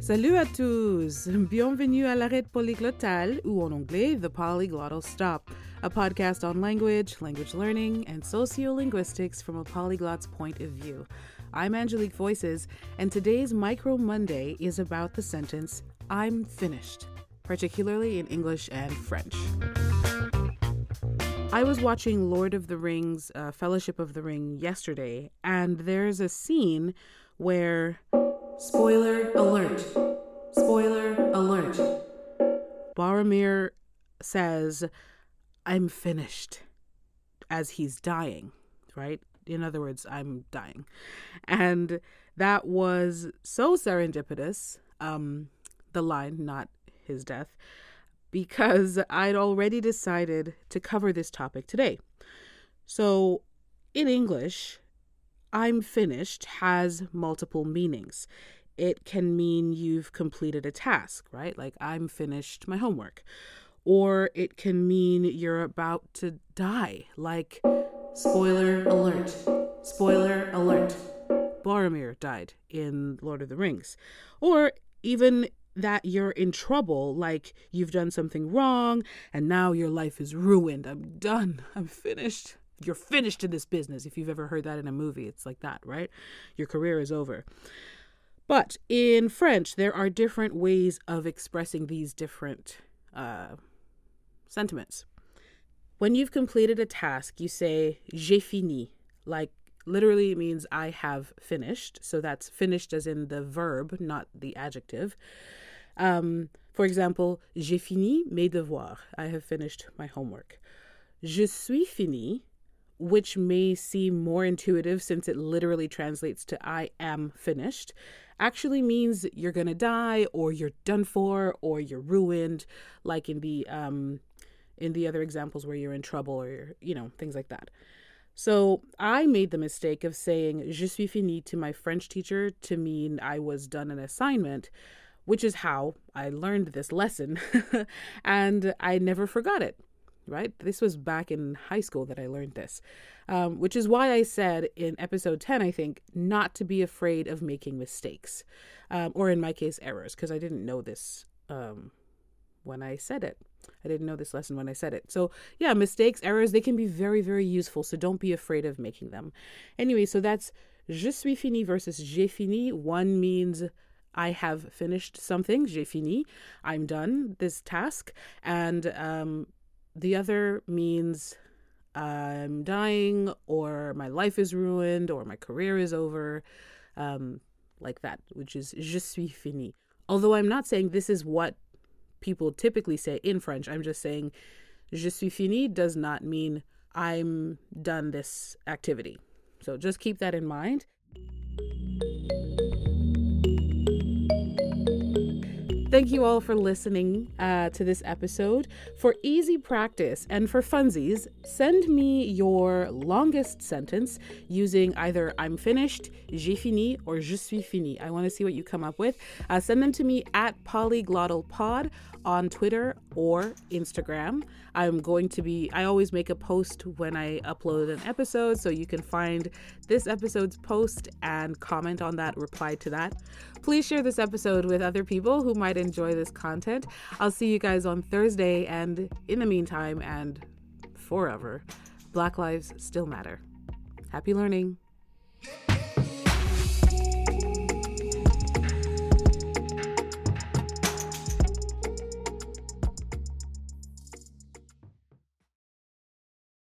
Salut à tous! Bienvenue à l'arrêt polyglotal, ou en anglais, the polyglottal stop, a podcast on language, language learning, and sociolinguistics from a polyglot's point of view. I'm Angelique Voices, and today's Micro Monday is about the sentence, I'm finished, particularly in English and French. I was watching Lord of the Rings, Fellowship of the Ring yesterday, and there's a scene where... Spoiler alert. Spoiler alert. Boromir says, I'm finished, as he's dying, right? In other words, I'm dying. And that was so serendipitous, the line, not his death, because I'd already decided to cover this topic today. So in English, I'm finished has multiple meanings. It can mean you've completed a task, right? Like I'm finished my homework. Or it can mean you're about to die, like spoiler alert. Spoiler alert. Boromir died in Lord of the Rings. Or even that you're in trouble, like you've done something wrong and now your life is ruined. I'm done. I'm finished. You're finished in this business. If you've ever heard that in a movie, it's like that, right? Your career is over. But in French, there are different ways of expressing these different sentiments. When you've completed a task, you say, j'ai fini. Like, literally it means I have finished. So that's finished as in the verb, not the adjective. For example, j'ai fini mes devoirs. I have finished my homework. Je suis fini, which may seem more intuitive since it literally translates to I am finished, actually means you're going to die or you're done for or you're ruined, like in the other examples where you're in trouble or you're, things like that. So I made the mistake of saying je suis fini to my French teacher to mean I was done an assignment, which is how I learned this lesson, and I never forgot it. Right? This was back in high school that I learned this, which is why I said in episode 10, I think, not to be afraid of making mistakes, or in my case, errors, because I didn't know this when I said it. I didn't know this lesson when I said it. So yeah, mistakes, errors, they can be very, very useful. So don't be afraid of making them. Anyway, so that's je suis fini versus j'ai fini. One means I have finished something, j'ai fini. I'm done this task. And the other means I'm dying or my life is ruined or my career is over, like that, which is je suis fini. Although I'm not saying this is what people typically say in French. I'm just saying je suis fini does not mean I'm done this activity. So just keep that in mind. Thank you all for listening to this episode. For easy practice and for funsies, send me your longest sentence using either I'm finished, j'ai fini, or je suis fini. I want to see what you come up with. Send them to me at polyglottalpod on Twitter or Instagram. I always make a post when I upload an episode, so you can find this episode's post and comment on that, reply to that. Please share this episode with other people who might enjoy this content. I'll see you guys on Thursday, and in the meantime and forever, Black lives still matter. Happy learning.